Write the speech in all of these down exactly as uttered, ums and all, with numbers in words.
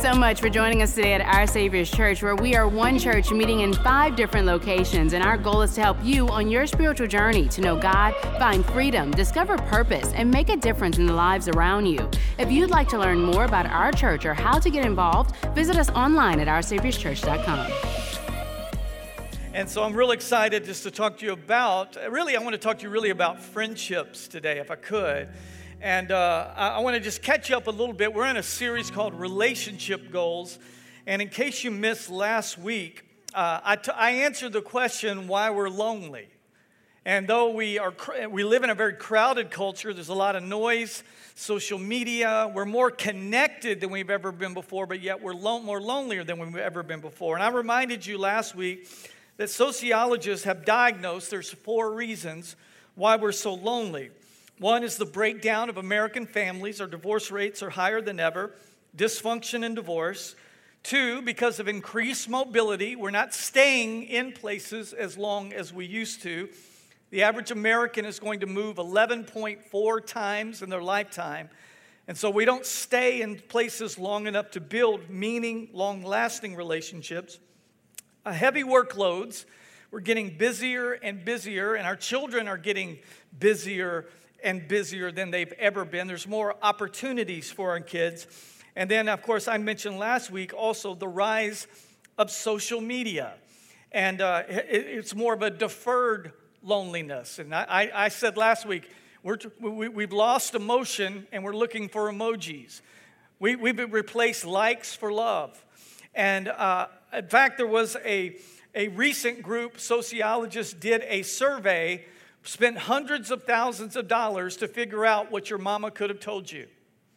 so much for joining us today at Our Savior's Church, where we are one church meeting in five different locations, and our goal is to help you on your spiritual journey to know God, find freedom, discover purpose, and make a difference in the lives around you. If you'd like to learn more about our church or how to get involved, visit us online at our saviors church dot com. And so I'm real excited just to talk to you about, really, I want to talk to you really about friendships today, if I could. And uh, I, I want to just catch you up a little bit. We're in a series called Relationship Goals. And in case you missed last week, uh, I, t- I answered the question, why we're lonely. And though we are, we live in a very crowded culture, there's a lot of noise, social media, we're more connected than we've ever been before, but yet we're lo- more lonelier than we've ever been before. And I reminded you last week that sociologists have diagnosed there's four reasons why we're so lonely. One is the breakdown of American families. Our divorce rates are higher than ever. Dysfunction and divorce. Two, because of increased mobility, we're not staying in places as long as we used to. The average American is going to move eleven point four times in their lifetime. And so we don't stay in places long enough to build meaning, long-lasting relationships. Uh, heavy workloads. We're getting busier and busier, and our children are getting busier and busier than they've ever been. There's more opportunities for our kids. And then, of course, I mentioned last week also the rise of social media. And uh, it, it's more of a deferred loneliness. And I, I, I said last week, we're, we, we've lost emotion and we're looking for emojis. We, we've replaced likes for love. And uh, in fact, there was a, a recent group, sociologists did a survey, spent hundreds of thousands of dollars to figure out what your mama could have told you.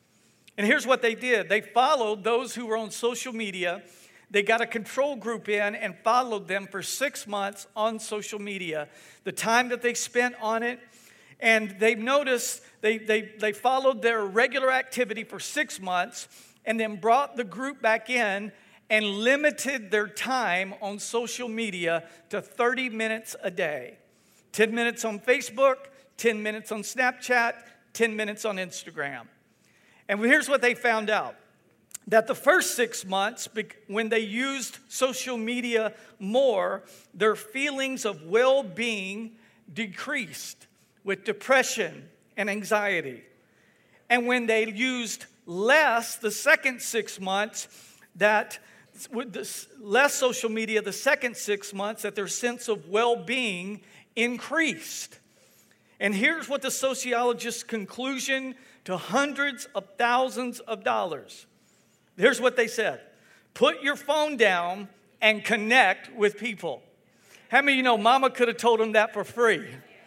And here's what they did. They followed those who were on social media. They got a control group in and followed them for six months on social media, the time that they spent on it. And they noticed they, they, they followed their regular activity for six months and then brought the group back in and limited their time on social media to thirty minutes a day. ten minutes on Facebook, ten minutes on Snapchat, ten minutes on Instagram. And here's what they found out. That the first six months, when they used social media more, their feelings of well-being decreased with depression and anxiety. And when they used less, the second six months, that with the less social media, the second six months, that their sense of well-being increased. And here's what the sociologist's conclusion to hundreds of thousands of dollars. Here's what they said. Put your phone down and connect with people. How many of you know mama could have told them that for free?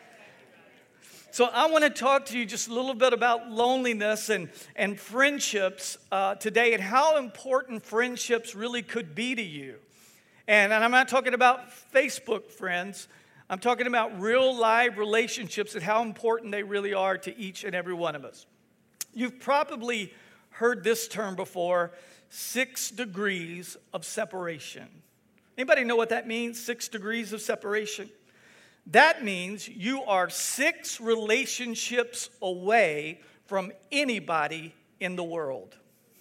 So I want to talk to you just a little bit about loneliness and, and friendships uh, today, and how important friendships really could be to you. And, and I'm not talking about Facebook friends. I'm talking about real live relationships and how important they really are to each and every one of us. You've probably heard this term before, six degrees of separation. Anybody know what that means, six degrees of separation? That means you are six relationships away from anybody in the world.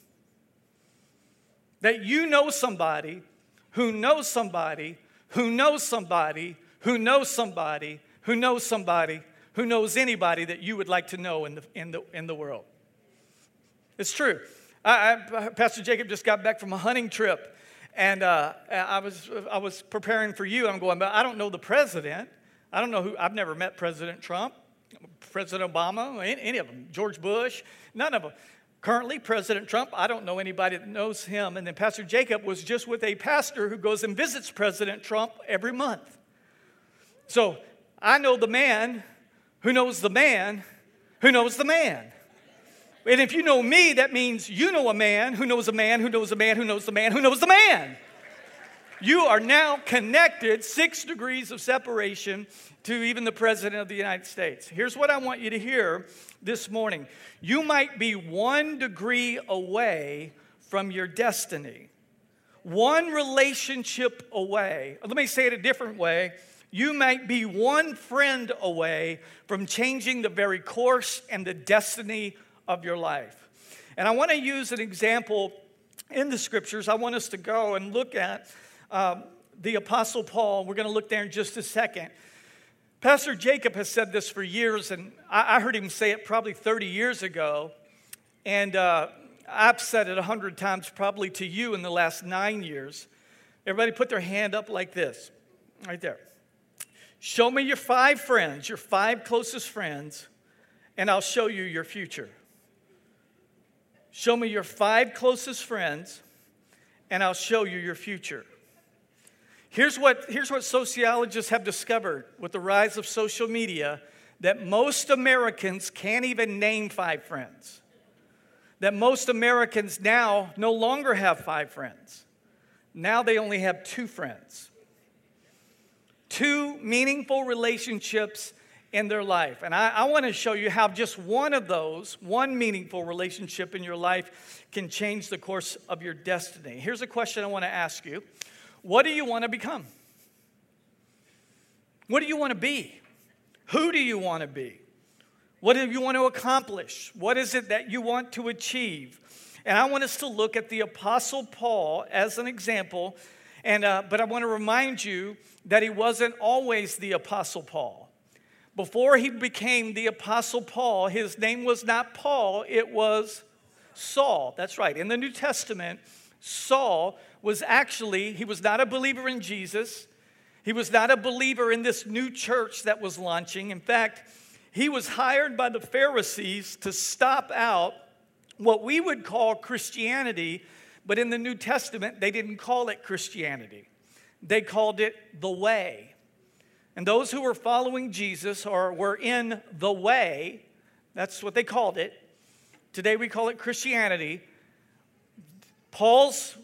That you know somebody who knows somebody who knows somebody who knows somebody who knows somebody who knows anybody that you would like to know in the in the in the world. It's true. I, I, Pastor Jacob just got back from a hunting trip, and uh, I was I was preparing for you. I'm going, but I don't know the president. I don't know who. I've never met President Trump, President Obama, any, any of them, George Bush, none of them. Currently, President Trump, I don't know anybody that knows him. And then Pastor Jacob was just with a pastor who goes and visits President Trump every month. So I know the man who knows the man who knows the man. And if you know me, that means you know a man who knows a man who knows a man who knows the man who knows the man. You are now connected, six degrees of separation, to even the President of the United States. Here's what I want you to hear this morning. You might be one degree away from your destiny. One relationship away. Let me say it a different way. You might be one friend away from changing the very course and the destiny of your life. And I want to use an example in the scriptures, I want us to go and look at um, the Apostle Paul. We're going to look there in just a second. Pastor Jacob has said this for years, and I, I heard him say it probably thirty years ago. And uh, I've said it a hundred times probably to you in the last nine years. Everybody put their hand up like this, right there. Show me your five friends, your five closest friends, and I'll show you your future. Show me your five closest friends, and I'll show you your future. Here's what, here's what sociologists have discovered with the rise of social media, that most Americans can't even name five friends. That most Americans now no longer have five friends. Now they only have two friends. Two meaningful relationships in their life. And I, I want to show you how just one of those, one meaningful relationship in your life can change the course of your destiny. Here's a question I want to ask you. What do you want to become? What do you want to be? Who do you want to be? What do you want to accomplish? What is it that you want to achieve? And I want us to look at the Apostle Paul as an example. And uh, but I want to remind you that he wasn't always the Apostle Paul. Before he became the Apostle Paul, his name was not Paul, it was Saul. That's right. In the New Testament, Saul was actually, he was not a believer in Jesus. He was not a believer in this new church that was launching. In fact, he was hired by the Pharisees to stop out what we would call Christianity, but in the New Testament, they didn't call it Christianity. They called it the way. And those who were following Jesus or were in the way, that's what they called it. Today we call it Christianity. Paul's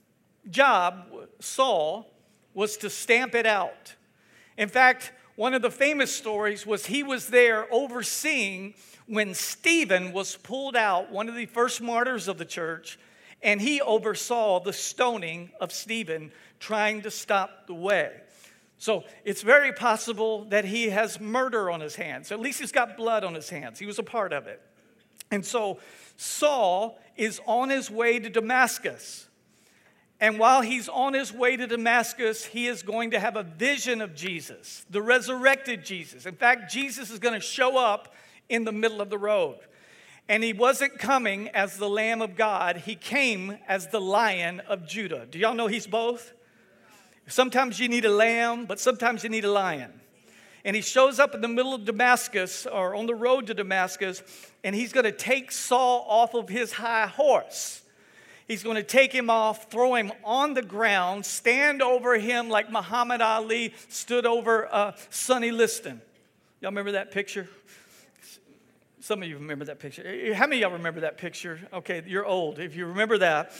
job, Saul, was to stamp it out. In fact, one of the famous stories was he was there overseeing when Stephen was pulled out, one of the first martyrs of the church, and he oversaw the stoning of Stephen, trying to stop the way. So it's very possible that he has murder on his hands. At least he's got blood on his hands. He was a part of it. And so Saul is on his way to Damascus. And while he's on his way to Damascus, he is going to have a vision of Jesus, the resurrected Jesus. In fact, Jesus is going to show up in the middle of the road. And he wasn't coming as the Lamb of God. He came as the Lion of Judah. Do y'all know he's both? Sometimes you need a lamb, but sometimes you need a lion. And he shows up in the middle of Damascus, or on the road to Damascus, and he's going to take Saul off of his high horse. He's going to take him off, throw him on the ground, stand over him like Muhammad Ali stood over uh, Sonny Liston. Y'all remember that picture? Some of you remember that picture. How many of y'all remember that picture? Okay, you're old if you remember that.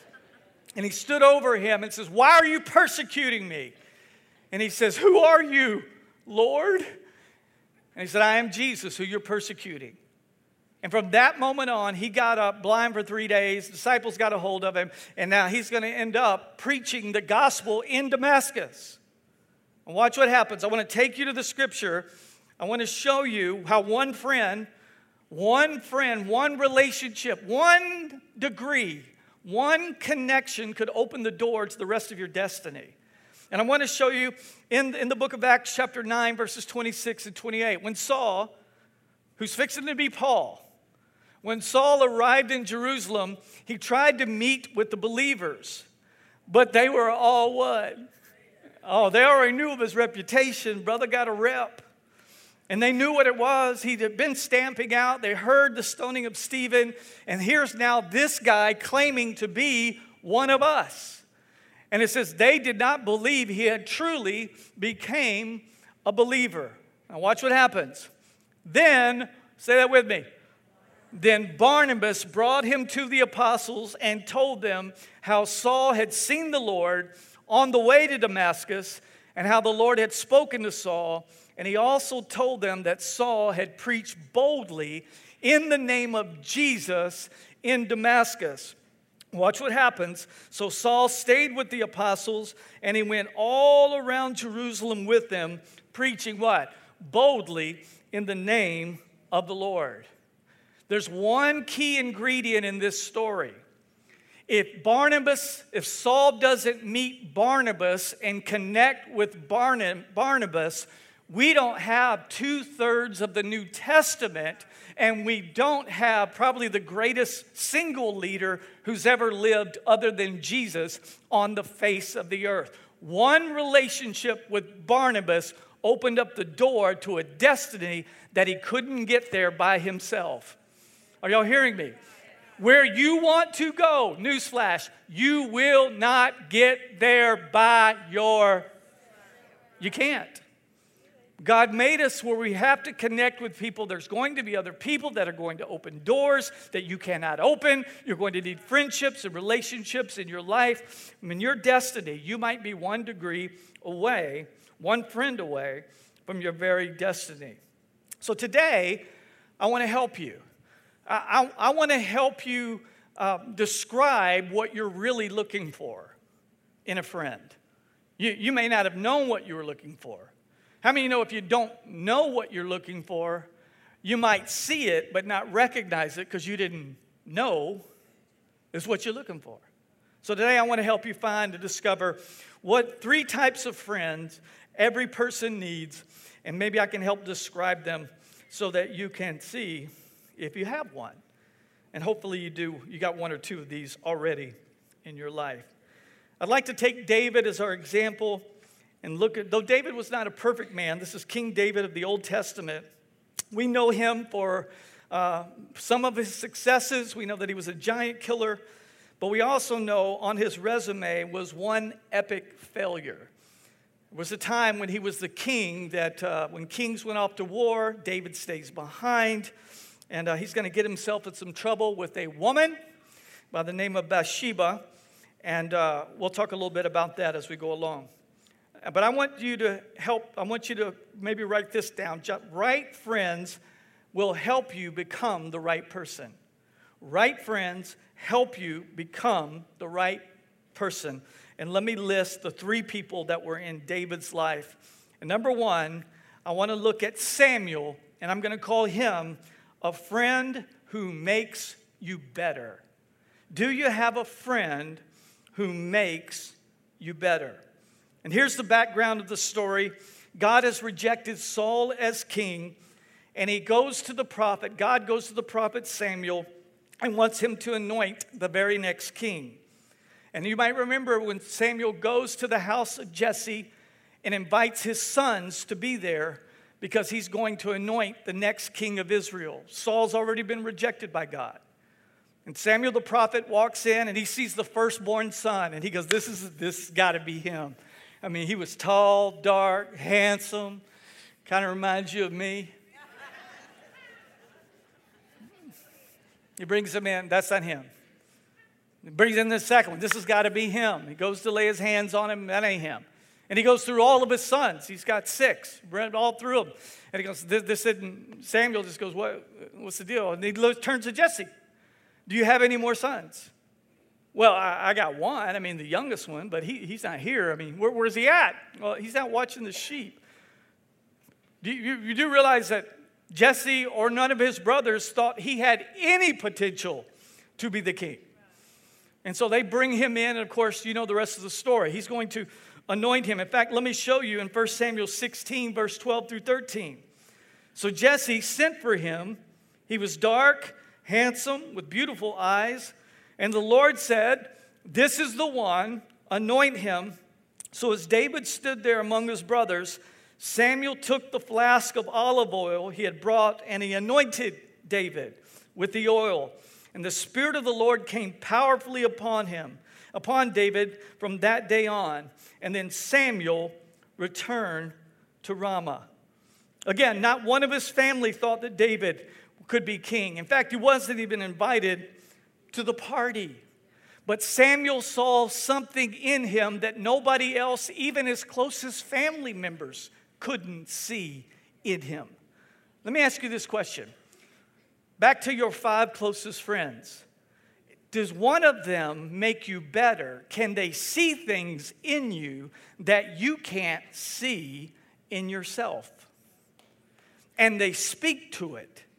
And he stood over him and says, "Why are you persecuting me?" And he says, "Who are you, Lord?" And he said, "I am Jesus, who you're persecuting." And from that moment on, he got up blind for three days. The disciples got a hold of him. And now he's going to end up preaching the gospel in Damascus. And watch what happens. I want to take you to the scripture. I want to show you how one friend, one friend, one relationship, one degree, one connection could open the door to the rest of your destiny. And I want to show you in, in the book of Acts chapter nine, verses twenty-six and twenty-eight. When Saul, who's fixing to be Paul, when Saul arrived in Jerusalem, he tried to meet with the believers, but they were all what? Oh, they already knew of his reputation. Brother got a rep. And they knew what it was. He had been stamping out. They heard the stoning of Stephen. And here's now this guy claiming to be one of us. And it says they did not believe he had truly became a believer. Now watch what happens. Then, say that with me. Then Barnabas brought him to the apostles and told them how Saul had seen the Lord on the way to Damascus and how the Lord had spoken to Saul. And he also told them that Saul had preached boldly in the name of Jesus in Damascus. Watch what happens. So Saul stayed with the apostles, and he went all around Jerusalem with them, preaching what? Boldly in the name of the Lord. There's one key ingredient in this story. If Barnabas, if Saul doesn't meet Barnabas and connect with Barnabas, we don't have two-thirds of the New Testament, and we don't have probably the greatest single leader who's ever lived other than Jesus on the face of the earth. One relationship with Barnabas opened up the door to a destiny that he couldn't get there by himself. Are y'all hearing me? Where you want to go, newsflash, you will not get there by your, you can't. God made us where we have to connect with people. There's going to be other people that are going to open doors that you cannot open. You're going to need friendships and relationships in your life. I mean, your destiny, you might be one degree away, one friend away from your very destiny. So today, I want to help you. I, I, I want to help you uh, describe what you're really looking for in a friend. You, you may not have known what you were looking for. How many of you know if you don't know what you're looking for, you might see it but not recognize it because you didn't know is what you're looking for? So today I want to help you find and discover what three types of friends every person needs, and maybe I can help describe them so that you can see if you have one. And hopefully you do. You got one or two of these already in your life. I'd like to take David as our example. And look at, though David was not a perfect man, this is King David of the Old Testament. We know him for uh, some of his successes. We know that he was a giant killer. But we also know on his resume was one epic failure. There was a time when he was the king that uh, when kings went off to war, David stays behind. And uh, he's going to get himself in some trouble with a woman by the name of Bathsheba. And uh, we'll talk a little bit about that as we go along. But I want you to help, I want you to maybe write this down. Right friends will help you become the right person. Right friends help you become the right person. And let me list the three people that were in David's life. And number one, I want to look at Samuel, and I'm going to call him a friend who makes you better. Do you have a friend who makes you better? And here's the background of the story. God has rejected Saul as king, and he goes to the prophet. God goes to the prophet Samuel and wants him to anoint the very next king. And you might remember when Samuel goes to the house of Jesse and invites his sons to be there because he's going to anoint the next king of Israel. Saul's already been rejected by God. And Samuel the prophet walks in and he sees the firstborn son, and he goes, this is this has got to be him. I mean, he was tall, dark, handsome. Kind of reminds you of me. He brings him in. That's not him. He brings in the second one. This has got to be him. He goes to lay his hands on him. That ain't him. And he goes through all of his sons. He's got six. Read all through them. And he goes, this, this isn't, Samuel just goes, what, what's the deal? And he turns to Jesse. Do you have any more sons? Well, I, I got one. I mean, the youngest one, but he, he's not here. I mean, where, where's he at? Well, he's out watching the sheep. Do you, you do realize that Jesse or none of his brothers thought he had any potential to be the king? And so they bring him in, and of course, you know the rest of the story. He's going to anoint him. In fact, let me show you in First Samuel sixteen, verse twelve through thirteen. So Jesse sent for him. He was dark, handsome, with beautiful eyes. And the Lord said, this is the one, anoint him. So as David stood there among his brothers, Samuel took the flask of olive oil he had brought, and he anointed David with the oil. And the Spirit of the Lord came powerfully upon him, upon David from that day on. And then Samuel returned to Ramah. Again, not one of his family thought that David could be king. In fact, he wasn't even invited to the party. But Samuel saw something in him that nobody else, even his closest family members, couldn't see in him. Let me ask you this question. Back to your five closest friends. Does one of them make you better? Can they see things in you that you can't see in yourself? And they speak to it.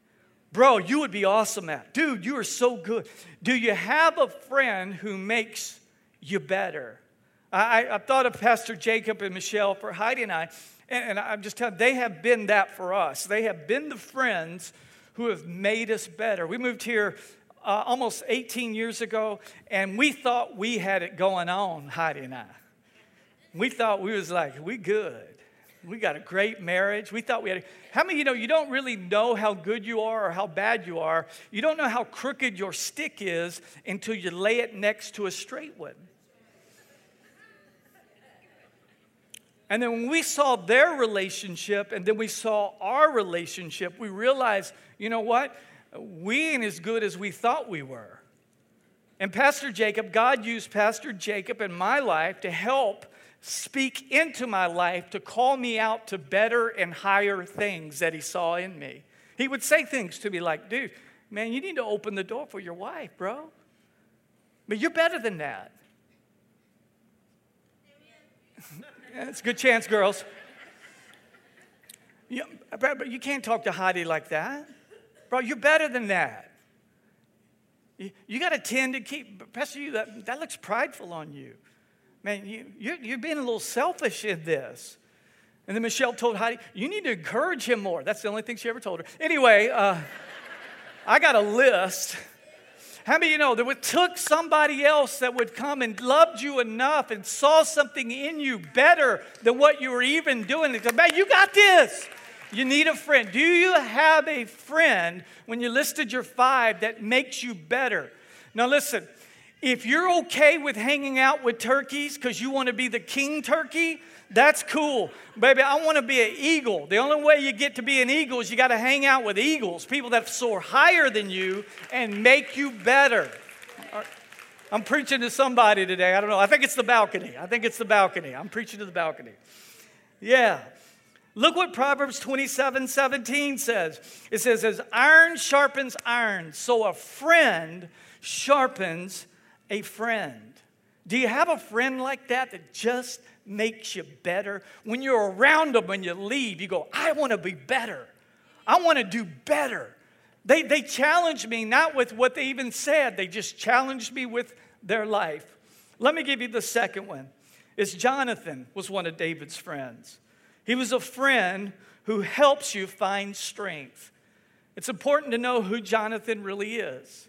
Bro, you would be awesome at. Dude, you are so good. Do you have a friend who makes you better? I, I, I thought of Pastor Jacob and Michelle for Heidi and I, and, and I'm just telling you, they have been that for us. They have been the friends who have made us better. We moved here uh, almost eighteen years ago, and we thought we had it going on, Heidi and I. We thought we was like, we good. We got a great marriage. We thought we had a, how many of you know you don't really know how good you are or how bad you are? You don't know how crooked your stick is until you lay it next to a straight one. And then when we saw their relationship and then we saw our relationship, we realized, you know what? We ain't as good as we thought we were. And Pastor Jacob, God used Pastor Jacob in my life to help speak into my life, to call me out to better and higher things that he saw in me. He would say things to me like, dude, man, you need to open the door for your wife, bro. But you're better than that. Yeah, it's a good chance, girls. You, but you can't talk to Heidi like that. Bro, you're better than that. You, you got to tend to keep, Pastor, you, that, that looks prideful on you. Man, you, you're, you're being a little selfish in this. And then Michelle told Heidi, you need to encourage him more. That's the only thing she ever told her. Anyway, uh, I got a list. How many of you know that it took somebody else that would come and loved you enough and saw something in you better than what you were even doing? They said, man, you got this. You need a friend. Do you have a friend, when you listed your five, that makes you better? Now listen, if you're okay with hanging out with turkeys because you want to be the king turkey, that's cool. Baby, I want to be an eagle. The only way you get to be an eagle is you got to hang out with eagles, people that soar higher than you and make you better. I'm preaching to somebody today. I don't know. I think it's the balcony. I think it's the balcony. I'm preaching to the balcony. Yeah. Look what Proverbs twenty-seven seventeen says. It says, as iron sharpens iron, so a friend sharpens a friend. Do you have a friend like that that just makes you better? When you're around them, when you leave, you go, I want to be better. I want to do better. They, they challenge me, not with what they even said. They just challenged me with their life. Let me give you the second one. It's Jonathan was one of David's friends. He was a friend who helps you find strength. It's important to know who Jonathan really is.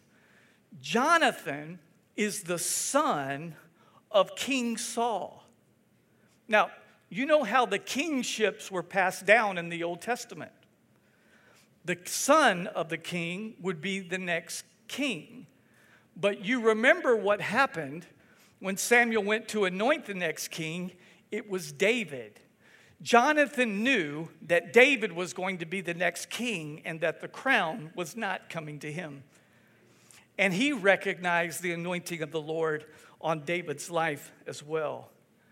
Jonathan is the son of King Saul. Now, you know how the kingships were passed down in the Old Testament. The son of the king would be the next king. But you remember what happened when Samuel went to anoint the next king. It was David. Jonathan knew that David was going to be the next king and that the crown was not coming to him. And he recognized the anointing of the Lord on David's life as well.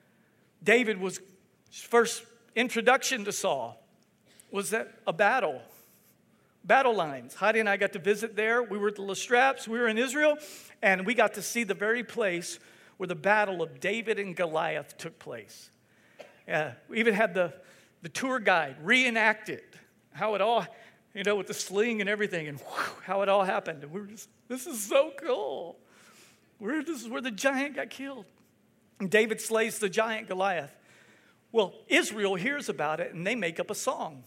David was, his first introduction to Saul was at a battle. Battle lines. Heidi and I got to visit there. We were at the Lestraps. We were in Israel. And we got to see the very place where the battle of David and Goliath took place. Yeah, we even had the, the tour guide reenact it. How it all, you know, with the sling and everything. And whew, how it all happened. And we were just, this is so cool. We're, this is where the giant got killed. And David slays the giant Goliath. Well, Israel hears about it and they make up a song.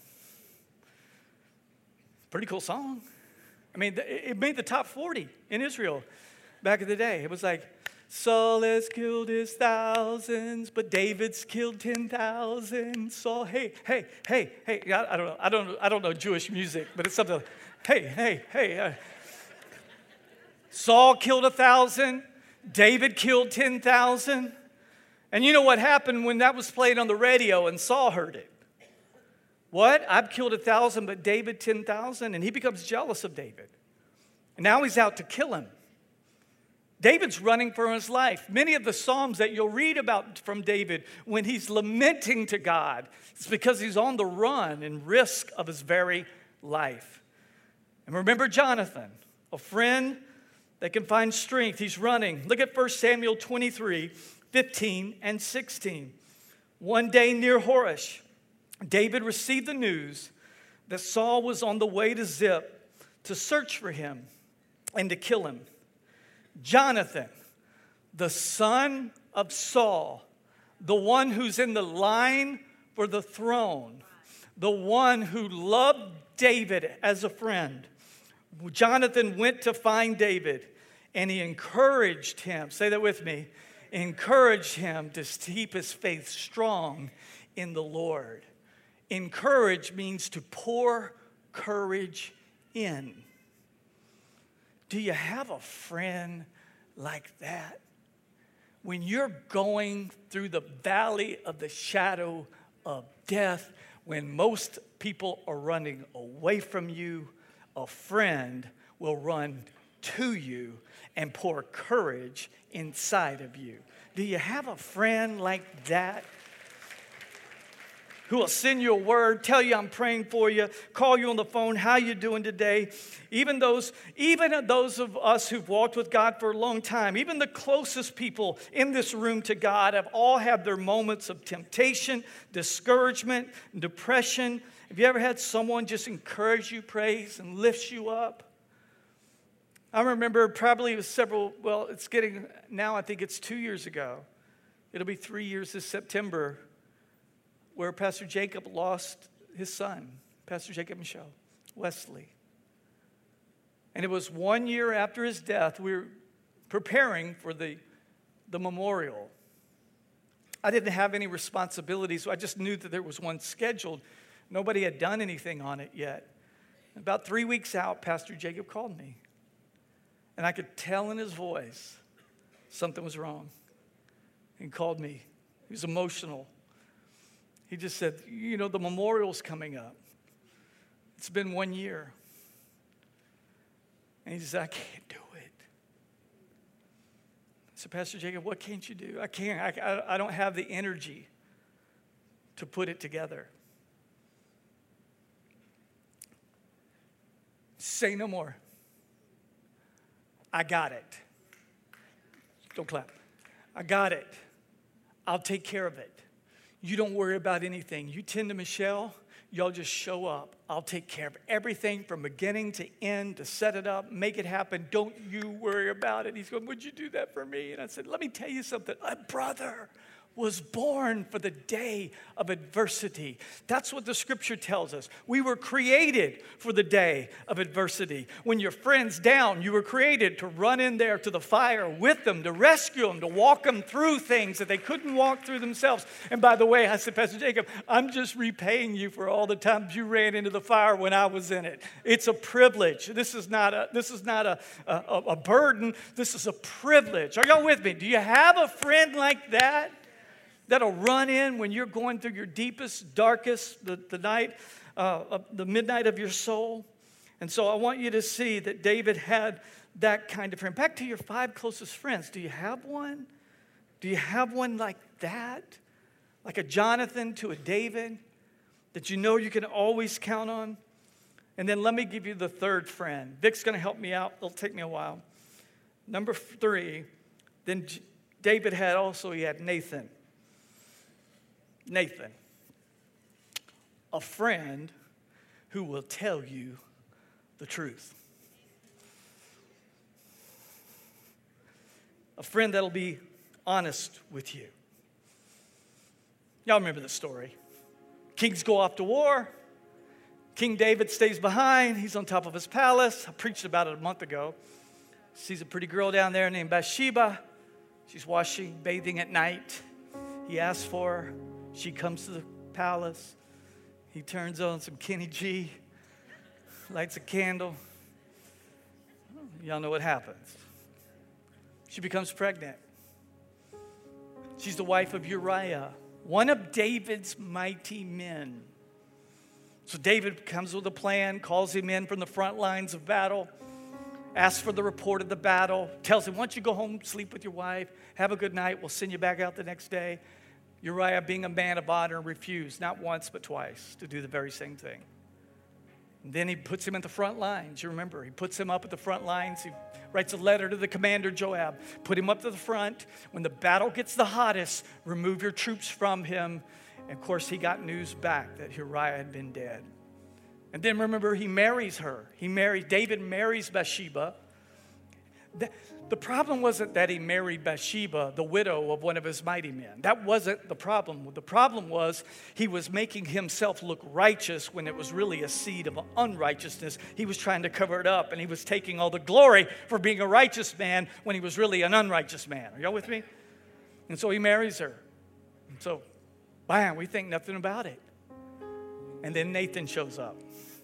Pretty cool song. I mean, it made the top forty in Israel back in the day. It was like, Saul has killed his thousands, but David's killed ten thousand. Saul, hey, hey, hey, hey. I, I don't know. I don't. I don't know Jewish music, but it's something. Like, hey, hey, hey. Uh, Saul killed a thousand. David killed ten thousand. And you know what happened when that was played on the radio and Saul heard it? What? I've killed a thousand, but David ten thousand? And he becomes jealous of David. And now he's out to kill him. David's running for his life. Many of the Psalms that you'll read about from David when he's lamenting to God, it's because he's on the run and risk of his very life. And remember Jonathan, a friend that can find strength. He's running. Look at First Samuel twenty-three, fifteen and sixteen. One day near Horesh, David received the news that Saul was on the way to Ziph to search for him and to kill him. Jonathan, the son of Saul, the one who's in the line for the throne, the one who loved David as a friend. Jonathan went to find David, and he encouraged him. Say that with me. Encouraged him to keep his faith strong in the Lord. Encourage means to pour courage in. Do you have a friend like that? When you're going through the valley of the shadow of death, when most people are running away from you, a friend will run to you and pour courage inside of you. Do you have a friend like that? Who will send you a word, tell you I'm praying for you, call you on the phone, how you doing today? Even those, even those of us who've walked with God for a long time, even the closest people in this room to God have all had their moments of temptation, discouragement, depression. Have you ever had someone just encourage you, praise, and lifts you up? I remember probably it was several, well, it's getting, now I think it's two years ago. It'll be three years this September, where Pastor Jacob lost his son, Pastor Jacob Michelle Wesley. And it was one year after his death, we were preparing for the, the memorial. I didn't have any responsibilities, so I just knew that there was one scheduled. Nobody had done anything on it yet. About three weeks out, Pastor Jacob called me. And I could tell in his voice something was wrong. He called me. He was emotional. He just said, you know, the memorial's coming up. It's been one year. And he said, I can't do it. I said, Pastor Jacob, what can't you do? I can't. I, I, I don't have the energy to put it together. Say no more. I got it. Don't clap. I got it. I'll take care of it. You don't worry about anything. You tend to Michelle, y'all just show up. I'll take care of everything from beginning to end to set it up, make it happen. Don't you worry about it. He's going, would you do that for me? And I said, let me tell you something. A brother was born for the day of adversity. That's what the scripture tells us. We were created for the day of adversity. When your friend's down, you were created to run in there to the fire with them, to rescue them, to walk them through things that they couldn't walk through themselves. And by the way, I said, Pastor Jacob, I'm just repaying you for all the times you ran into the fire when I was in it. It's a privilege. This is not a, this is not a, a, a burden. This is a privilege. Are y'all with me? Do you have a friend like that? That'll run in when you're going through your deepest, darkest, the, the night, uh, the midnight of your soul. And so I want you to see that David had that kind of friend. Back to your five closest friends. Do you have one? Do you have one like that? Like a Jonathan to a David that you know you can always count on? And then let me give you the third friend. Vic's going to help me out. It'll take me a while. Number three, then David had also, he had Nathan. Nathan, a friend who will tell you the truth. A friend that'll be honest with you. Y'all remember the story. Kings go off to war. King David stays behind. He's on top of his palace. I preached about it a month ago. Sees a pretty girl down there named Bathsheba. She's washing, bathing at night. He asks for her. She comes to the palace. He turns on some Kenny G, lights a candle. Y'all know what happens. She becomes pregnant. She's the wife of Uriah, one of David's mighty men. So David comes with a plan, calls him in from the front lines of battle, asks for the report of the battle, tells him, why don't you go home, sleep with your wife, have a good night, we'll send you back out the next day. Uriah, being a man of honor, refused, not once but twice, to do the very same thing. And then he puts him at the front lines. You remember, he puts him up at the front lines. He writes a letter to the commander, Joab. Put him up to the front. When the battle gets the hottest, remove your troops from him. And of course, he got news back that Uriah had been dead. And then remember, he marries her. He marries, David marries Bathsheba. The, the problem wasn't that he married Bathsheba, the widow of one of his mighty men. That wasn't the problem. The problem was he was making himself look righteous when it was really a seed of unrighteousness. He was trying to cover it up, and he was taking all the glory for being a righteous man when he was really an unrighteous man. Are y'all with me? And so he marries her. And so, bam, we think nothing about it. And then Nathan shows up.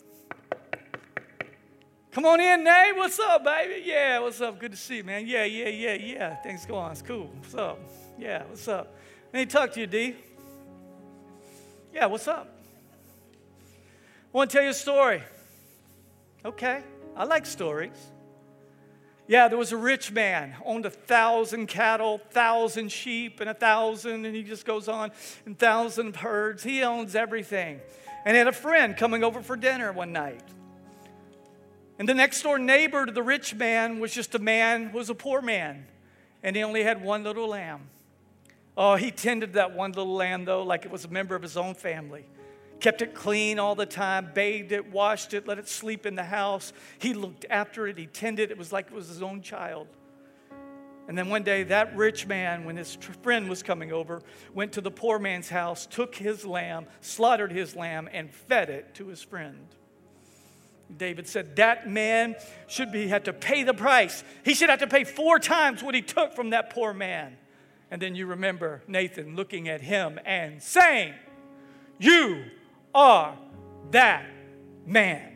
Come on in, Nate. What's up, baby? Yeah, what's up? Good to see you, man. Yeah, yeah, yeah, yeah. Things go on. It's cool. What's up? Yeah, what's up? I need to talk to you, D. Yeah, what's up? I want to tell you a story. Okay, I like stories. Yeah, there was a rich man, owned a thousand cattle, thousand sheep, and a thousand, and he just goes on, and thousand herds. He owns everything. And he had a friend coming over for dinner one night. And the next door neighbor to the rich man was just a man who was a poor man. And he only had one little lamb. Oh, he tended that one little lamb, though, like it was a member of his own family. Kept it clean all the time, bathed it, washed it, let it sleep in the house. He looked after it, he tended it. It was like it was his own child. And then one day, that rich man, when his friend was coming over, went to the poor man's house, took his lamb, slaughtered his lamb, and fed it to his friend. David said, that man should be had to pay the price. He should have to pay four times what he took from that poor man. And then you remember Nathan looking at him and saying, you are that man.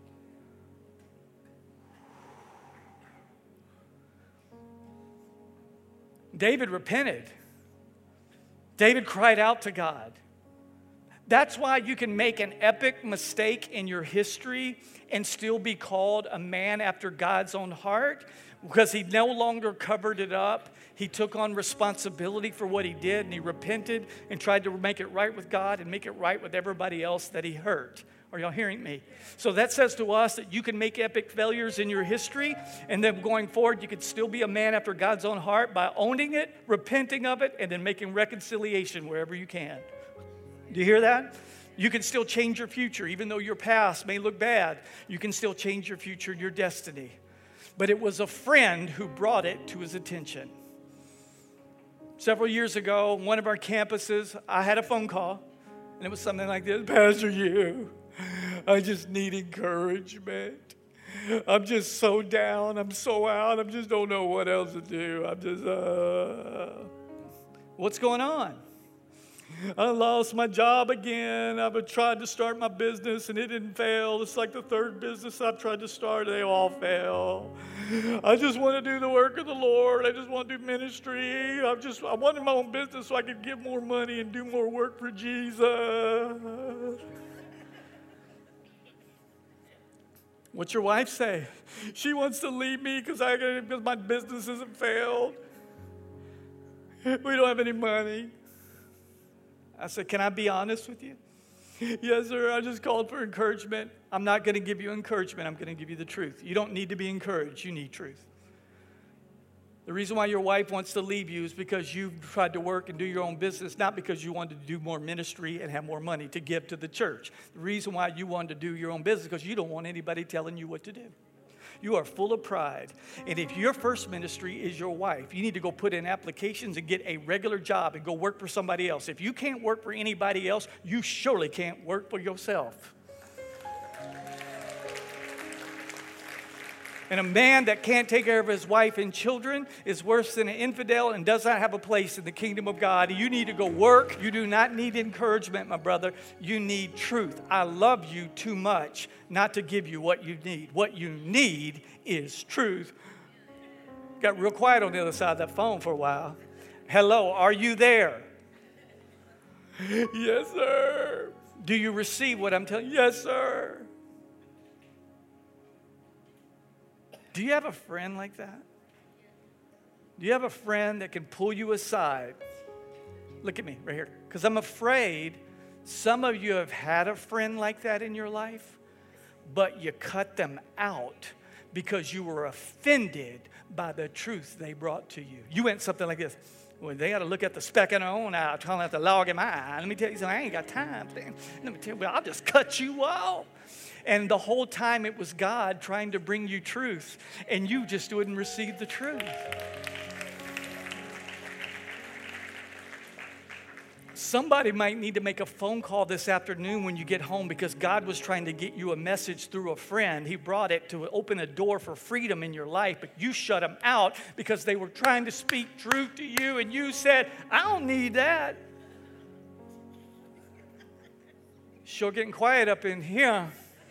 David repented. David cried out to God. That's why you can make an epic mistake in your history and still be called a man after God's own heart, because he no longer covered it up. He took on responsibility for what he did, and he repented and tried to make it right with God and make it right with everybody else that he hurt. Are y'all hearing me? So that says to us that you can make epic failures in your history, and then going forward, you could still be a man after God's own heart by owning it, repenting of it, and then making reconciliation wherever you can. Do you hear that? You can still change your future. Even though your past may look bad, you can still change your future and your destiny. But it was a friend who brought it to his attention. Several years ago, one of our campuses, I had a phone call, and it was something like this. Pastor, you, I just need encouragement. I'm just so down. I'm so out. I just don't know what else to do. I'm just, uh... What's going on? I lost my job again. I've tried to start my business and it didn't fail. It's like the third business I've tried to start. They all fail. I just want to do the work of the Lord. I just want to do ministry. I just I wanted my own business so I could give more money and do more work for Jesus. What's your wife say? She wants to leave me because I because my business hasn't failed. We don't have any money. I said, can I be honest with you? Yes, sir. I just called for encouragement. I'm not going to give you encouragement. I'm going to give you the truth. You don't need to be encouraged. You need truth. The reason why your wife wants to leave you is because you've tried to work and do your own business, not because you wanted to do more ministry and have more money to give to the church. The reason why you wanted to do your own business is because you don't want anybody telling you what to do. You are full of pride. And if your first ministry is your wife, you need to go put in applications and get a regular job and go work for somebody else. If you can't work for anybody else, you surely can't work for yourself. And a man that can't take care of his wife and children is worse than an infidel and does not have a place in the kingdom of God. You need to go work. You do not need encouragement, my brother. You need truth. I love you too much not to give you what you need. What you need is truth. Got real quiet on the other side of that phone for a while. Hello, are you there? Yes, sir. Do you receive what I'm telling you? Yes, sir. Do you have a friend like that? Do you have a friend that can pull you aside? Look at me right here. Because I'm afraid some of you have had a friend like that in your life, but you cut them out because you were offended by the truth they brought to you. You went something like this. Well, they got to look at the speck in their own eye, trying to have the log in my eye. Let me tell you something, I ain't got time. Let me tell you, well, I'll just cut you off. And the whole time it was God trying to bring you truth, and you just wouldn't receive the truth. Somebody might need to make a phone call this afternoon when you get home because God was trying to get you a message through a friend. He brought it to open a door for freedom in your life, but you shut them out because they were trying to speak truth to you, and you said, I don't need that. Sure getting quiet up in here.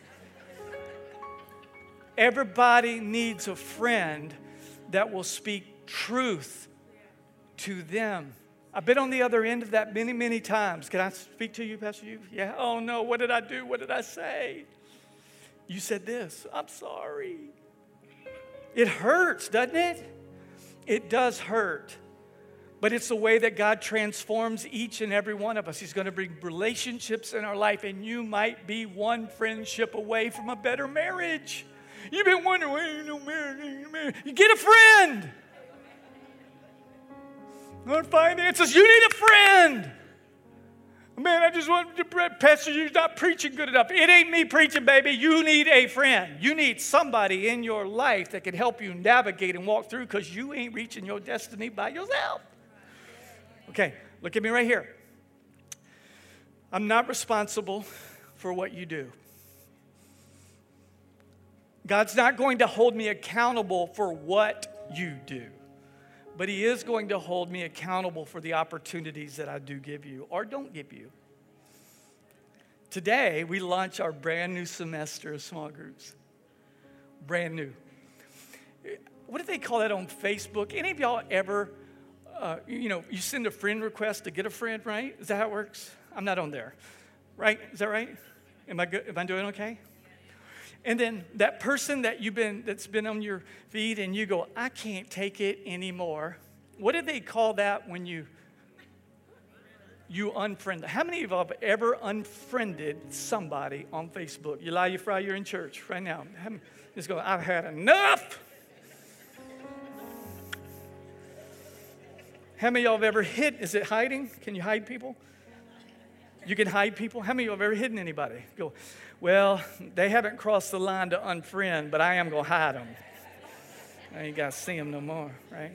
Everybody needs a friend that will speak truth to them. I've been on the other end of that many, many times. Can I speak to you, Pastor Hugh? Yeah. Oh, no. What did I do? What did I say? You said this. I'm sorry. It hurts, doesn't it? It does hurt. But it's the way that God transforms each and every one of us. He's going to bring relationships in our life, and you might be one friendship away from a better marriage. You've been wondering, well, ain't no marriage. You get a friend. On finances, you need a friend. Man, I just want to, Pastor, you're not preaching good enough. It ain't me preaching, baby. You need a friend. You need somebody in your life that can help you navigate and walk through because you ain't reaching your destiny by yourself. Okay, look at me right here. I'm not responsible for what you do. God's not going to hold me accountable for what you do. But He is going to hold me accountable for the opportunities that I do give you or don't give you. Today, we launch our brand new semester of small groups. Brand new. What do they call that on Facebook? Any of y'all ever, uh, you know, you send a friend request to get a friend, right? Is that how it works? I'm not on there, right? Is that right? Am I good? Am I doing okay? And then that person that you've been, that's been on your feed and you go, I can't take it anymore. What do they call that when you, you unfriend? How many of you have ever unfriended somebody on Facebook? You lie, you fry, you're in church right now. Just go, I've had enough. How many of y'all have ever hid? Is it hiding? Can you hide people? You can hide people? How many of you have ever hidden anybody? Go, well, they haven't crossed the line to unfriend, but I am going to hide them. I ain't got to see them no more, right?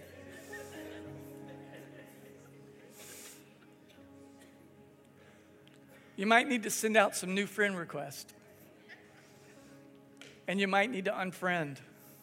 You might need to send out some new friend requests. And you might need to unfriend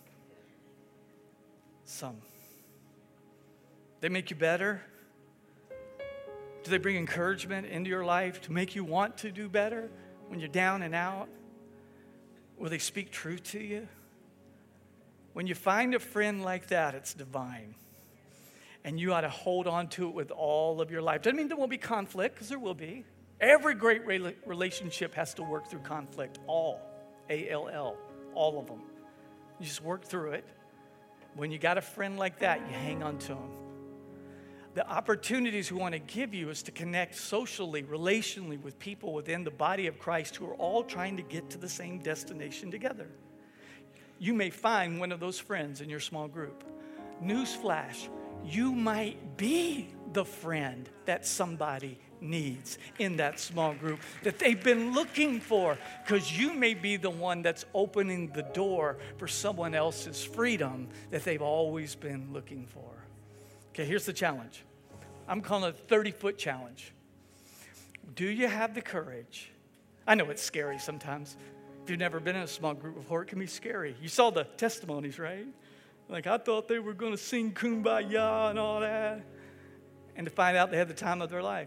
some. They make you better. Do they bring encouragement into your life to make you want to do better when you're down and out? Will they speak truth to you? When you find a friend like that, it's divine. And you ought to hold on to it with all of your life. Doesn't mean there won't be conflict, because there will be. Every great relationship has to work through conflict. All. A L L. All of them. You just work through it. When you got a friend like that, you hang on to them. The opportunities we want to give you is to connect socially, relationally with people within the body of Christ who are all trying to get to the same destination together. You may find one of those friends in your small group. Newsflash, you might be the friend that somebody needs in that small group that they've been looking for, because you may be the one that's opening the door for someone else's freedom that they've always been looking for. Okay, here's the challenge. I'm calling it a thirty-foot challenge. Do you have the courage? I know it's scary sometimes. If you've never been in a small group before, it can be scary. You saw the testimonies, right? Like, I thought they were going to sing Kumbaya and all that. And to find out they had the time of their life.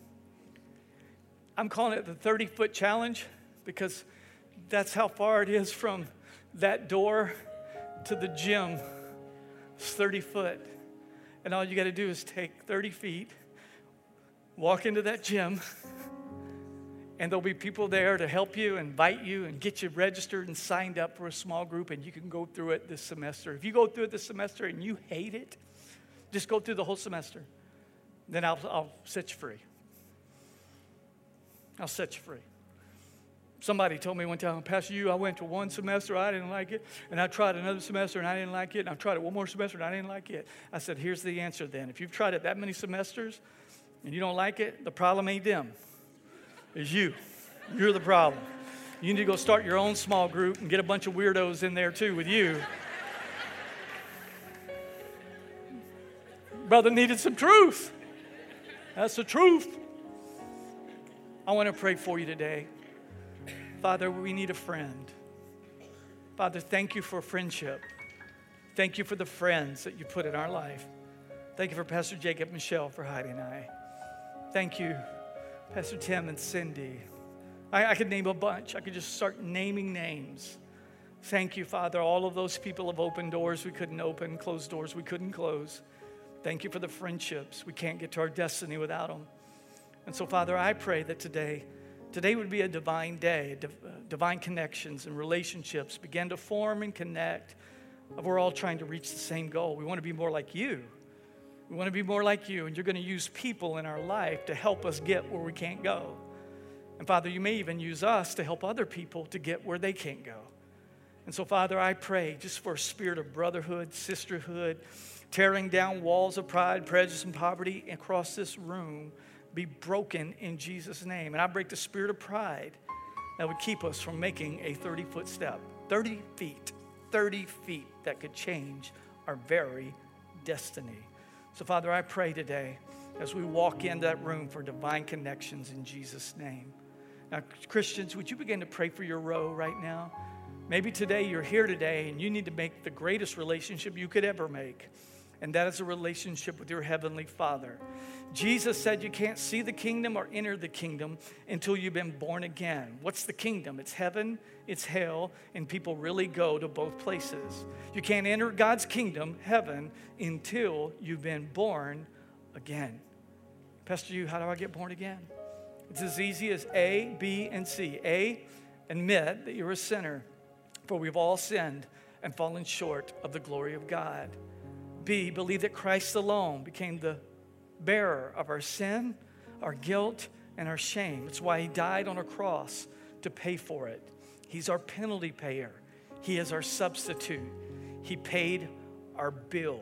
I'm calling it the thirty-foot challenge because that's how far it is from that door to the gym. It's thirty foot. And all you got to do is take thirty feet, walk into that gym, and there'll be people there to help you, invite you, and get you registered and signed up for a small group, and you can go through it this semester. If you go through it this semester and you hate it, just go through the whole semester. Then I'll, I'll set you free. I'll set you free. Somebody told me one time, Pastor, you, I went to one semester, I didn't like it, and I tried another semester, and I didn't like it, and I tried it one more semester, and I didn't like it. I said, here's the answer then. If you've tried it that many semesters, and you don't like it, the problem ain't them. It's you. You're the problem. You need to go start your own small group and get a bunch of weirdos in there too with you. Brother needed some truth. That's the truth. I want to pray for you today. Father, we need a friend. Father, thank you for friendship. Thank you for the friends that you put in our life. Thank you for Pastor Jacob, Michelle, for Heidi and I. Thank you, Pastor Tim and Cindy. I, I could name a bunch. I could just start naming names. Thank you, Father. All of those people have opened doors we couldn't open, closed doors we couldn't close. Thank you for the friendships. We can't get to our destiny without them. And so, Father, I pray that today, today would be a divine day, div- uh, divine connections and relationships begin to form and connect. We're all trying to reach the same goal. We want to be more like you. We want to be more like you, and you're going to use people in our life to help us get where we can't go. And Father, you may even use us to help other people to get where they can't go. And so, Father, I pray just for a spirit of brotherhood, sisterhood, tearing down walls of pride, prejudice, and poverty across this room be broken in Jesus' name. And I break the spirit of pride that would keep us from making a thirty-foot step. thirty feet, thirty feet that could change our very destiny. So, Father, I pray today as we walk in that room for divine connections in Jesus' name. Now, Christians, would you begin to pray for your row right now? Maybe today you're here today and you need to make the greatest relationship you could ever make, and that is a relationship with your Heavenly Father. Jesus said you can't see the kingdom or enter the kingdom until you've been born again. What's the kingdom? It's heaven, it's hell, and people really go to both places. You can't enter God's kingdom, heaven, until you've been born again. Pastor, you, how do I get born again? It's as easy as A, B, and C. A, admit that you're a sinner, for we've all sinned and fallen short of the glory of God. B, believe that Christ alone became the bearer of our sin, our guilt, and our shame. It's why he died on a cross to pay for it. He's our penalty payer. He is our substitute. He paid our bill.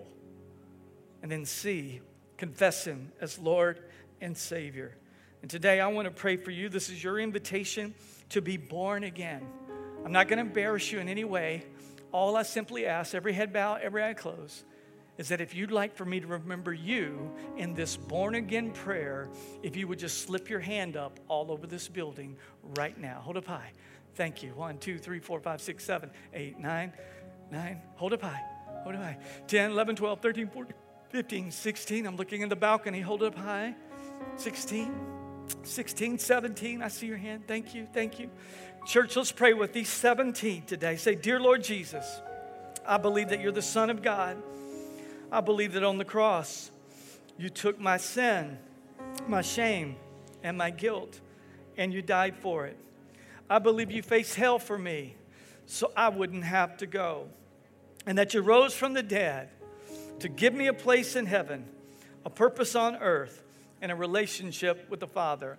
And then C, confess him as Lord and Savior. And today I want to pray for you. This is your invitation to be born again. I'm not going to embarrass you in any way. All I simply ask, every head bow, every eye closed, is that if you'd like for me to remember you in this born-again prayer, if you would just slip your hand up all over this building right now. Hold up high. Thank you. One, two, three, four, five, six, seven, eight, nine, nine. Hold up high. Hold up high. ten, eleven, twelve, thirteen, fourteen, fifteen, sixteen. I'm looking in the balcony. Hold up high. sixteen, sixteen, seventeen. I see your hand. Thank you. Thank you. Church, let's pray with these seventeen today. Say, Dear Lord Jesus, I believe that you're the Son of God. I believe that on the cross, you took my sin, my shame, and my guilt, and you died for it. I believe you faced hell for me so I wouldn't have to go, and that you rose from the dead to give me a place in heaven, a purpose on earth, and a relationship with the Father.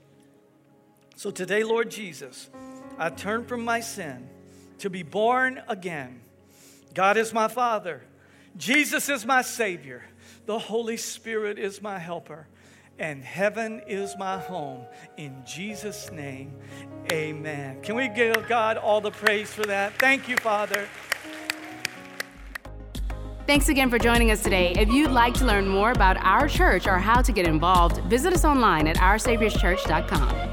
So today, Lord Jesus, I turn from my sin to be born again. God is my Father. Jesus is my Savior. The Holy Spirit is my helper. And heaven is my home. In Jesus' name, amen. Can we give God all the praise for that? Thank you, Father. Thanks again for joining us today. If you'd like to learn more about our church or how to get involved, visit us online at our saviors church dot com.